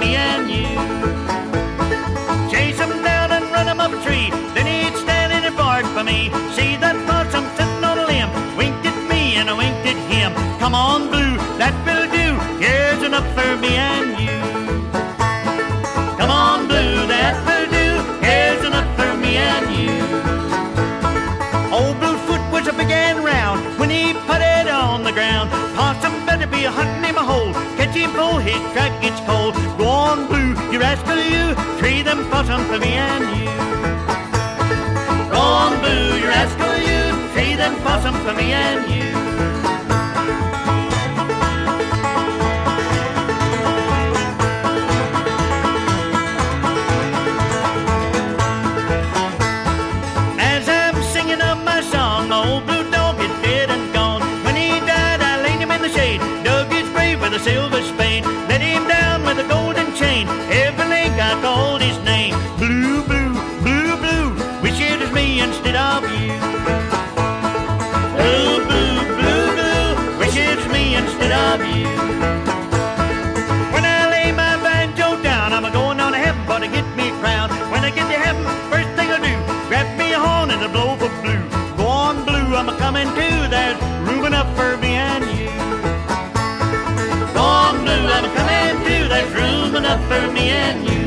me and you. Chase him down and run him up a tree, then he'd stand in and bark for me. See that possum sitting on a limb, winked at me and I winked at him. Come on, Blue, that will do, here's enough for me and you. Come on, Blue, that will do, here's enough for me and you. Old Bluefoot was a big and round when he putted on the ground. Possum better be hunting him a hole, catch him before his track gets cold. Go on, Blue, you rascal you, tree them possum for me and you. Go on, Blue, you rascal you, tree them possum for me and you. Old Blue Dog is dead and gone. When he died, I laid him in the shade, dug his grave with a silver spade, let him down with a golden chain. Every link I called his name. Blue, Blue, Blue, Blue, wish it was me instead of you. Blue, Blue, Blue, Blue, wish it was me instead of you. When I lay my banjo down, I'm a-going on to heaven for to get me a crown. When I get to heaven, first thing I do, grab me a horn and a blow for Blue. I'm a-coming too, there's room enough for me and you. Go on, Blue, I'm a-coming too, there's room enough for me and you.